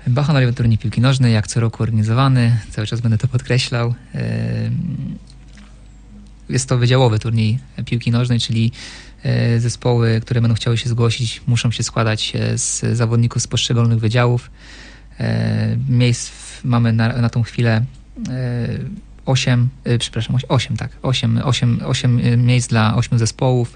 Bachanaliowy turniej piłki nożnej, jak co roku organizowany, cały czas będę to podkreślał. Jest to wydziałowy turniej piłki nożnej, czyli zespoły, które będą chciały się zgłosić, muszą się składać z zawodników z poszczególnych wydziałów. Miejsc mamy na tą chwilę 8 miejsc dla 8 zespołów.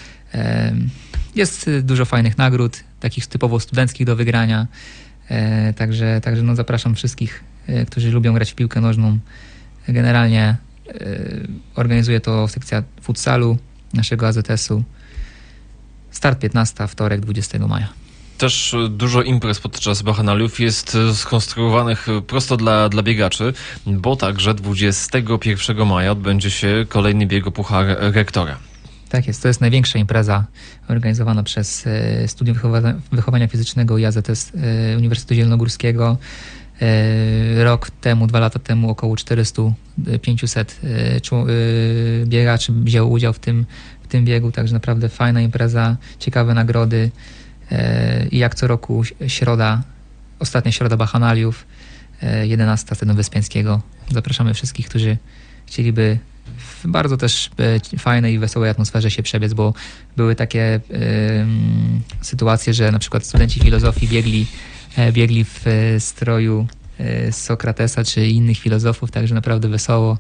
Jest dużo fajnych nagród, takich typowo studenckich do wygrania. Także no zapraszam wszystkich, którzy lubią grać w piłkę nożną. Generalnie organizuje to sekcja futsalu naszego AZS-u. Start 15, wtorek 20 maja. Też dużo imprez podczas Bachanaliów jest skonstruowanych prosto dla biegaczy, bo także 21 maja odbędzie się kolejny bieg o Puchar Rektora. Tak jest, to jest największa impreza organizowana przez Studium Wychowania Fizycznego i AZS Uniwersytetu Zielonogórskiego. Rok temu, 2 lata temu około 400-500 biegaczy wzięło udział w tym biegu, także naprawdę fajna impreza, ciekawe nagrody. I jak co roku ostatnia środa Bachanaliów, 11 Stadionu Wyspiańskiego. Zapraszamy wszystkich, którzy chcieliby w bardzo też fajnej i wesołej atmosferze się przebiec, bo były takie sytuacje, że na przykład studenci filozofii biegli w stroju Sokratesa czy innych filozofów, także naprawdę wesoło.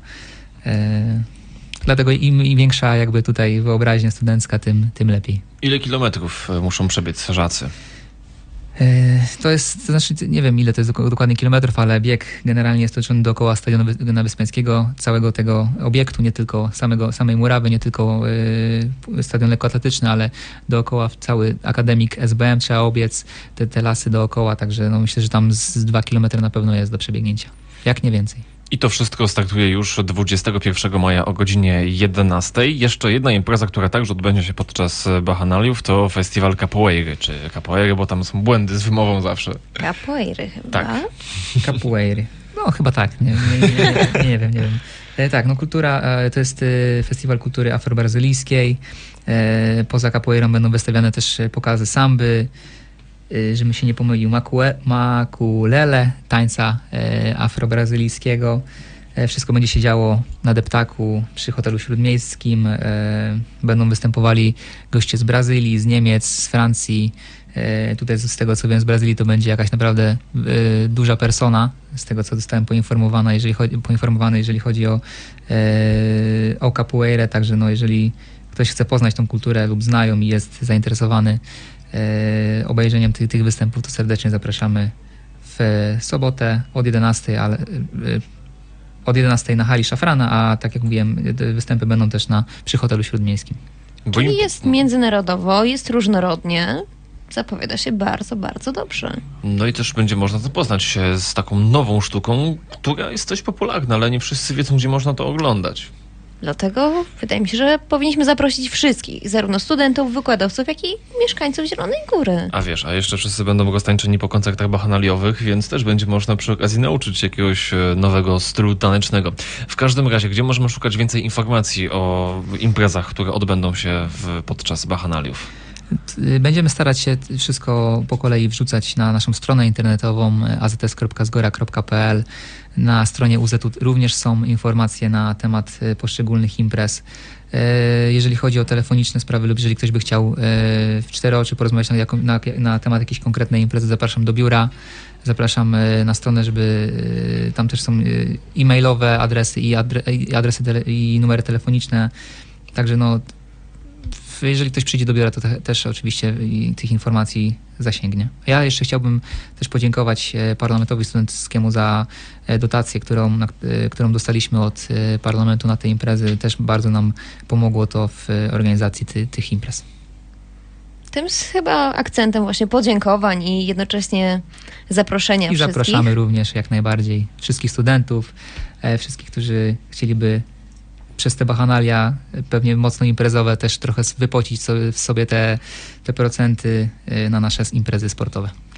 Dlatego im większa jakby tutaj wyobraźnia studencka, tym lepiej. Ile kilometrów muszą przebiec żacy? To znaczy nie wiem ile to jest dokładnie kilometrów, ale bieg generalnie jest toczony dookoła Stadionu Wyspiańskiego, całego tego obiektu, nie tylko samej murawy, nie tylko stadion lekkoatletyczny, ale dookoła cały akademik SBM trzeba obiec, te lasy dookoła, także no myślę, że tam z 2 kilometry na pewno jest do przebiegnięcia, jak nie więcej. I to wszystko startuje już 21 maja o godzinie 11. Jeszcze jedna impreza, która także odbędzie się podczas Bachanaliów, to festiwal capoeiry, czy capoeiry, bo tam są błędy z wymową zawsze. Capoeiry chyba? Tak. Capoeiry. No chyba tak, nie wiem. Tak, no kultura, to jest festiwal kultury afrobrazylijskiej. Poza capoeirą będą wystawiane też pokazy samby, żebym się nie pomylił, makulele, tańca afrobrazylijskiego. Wszystko będzie się działo na deptaku przy hotelu śródmiejskim. Będą występowali goście z Brazylii, z Niemiec, z Francji. Tutaj z tego co wiem z Brazylii to będzie jakaś naprawdę duża persona, z tego co zostałem poinformowany, jeżeli chodzi o capoeirę. Także no, jeżeli ktoś chce poznać tą kulturę lub znają i jest zainteresowany obejrzeniem tych występów, to serdecznie zapraszamy w sobotę od 11, ale od 11 na hali Szafrana, a tak jak mówiłem, występy będą też przy hotelu śródmiejskim. Czyli jest międzynarodowo, jest różnorodnie. Zapowiada się bardzo, bardzo dobrze. No i też będzie można zapoznać się z taką nową sztuką, która jest dość popularna, ale nie wszyscy wiedzą, gdzie można to oglądać. Dlatego wydaje mi się, że powinniśmy zaprosić wszystkich, zarówno studentów, wykładowców, jak i mieszkańców Zielonej Góry. A jeszcze wszyscy będą roztańczeni po koncertach bachanaliowych, więc też będzie można przy okazji nauczyć się jakiegoś nowego stylu tanecznego. W każdym razie, gdzie możemy szukać więcej informacji o imprezach, które odbędą się podczas bachanaliów? Będziemy starać się wszystko po kolei wrzucać na naszą stronę internetową azs.zgora.pl. Na stronie UZ również są informacje na temat poszczególnych imprez. Jeżeli chodzi o telefoniczne sprawy lub jeżeli ktoś by chciał w 4 oczy porozmawiać na temat jakiejś konkretnej imprezy, zapraszam do biura, zapraszam na stronę, żeby tam też są e-mailowe adresy i numery telefoniczne. Także no, jeżeli ktoś przyjdzie do biura, to też oczywiście tych informacji zasięgnie. Ja jeszcze chciałbym też podziękować Parlamentowi Studenckiemu za dotację, którą dostaliśmy od Parlamentu na te imprezy. Też bardzo nam pomogło to w organizacji tych imprez. Tym chyba akcentem właśnie podziękowań i jednocześnie zaproszenia wszystkich. I zapraszamy również jak najbardziej wszystkich studentów, wszystkich, którzy chcieliby przez te bachanalia pewnie mocno imprezowe też trochę wypocić sobie te procenty na nasze imprezy sportowe.